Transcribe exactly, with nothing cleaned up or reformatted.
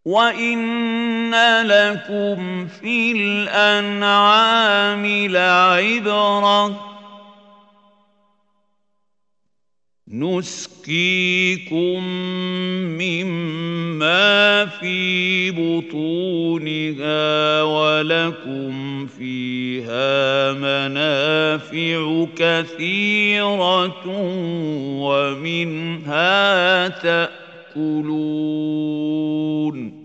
وَإِنَّ لَكُمْ فِي الْأَنْعَامِ لَعِبْرَةً نُسْقِيكُم مِّمَّا فِي بُطُونِهَا وَلَكُمْ فِيهَا مَنَافِعُ كَثِيرَةٌ وَمِنْهَا تَأْكُلُونَ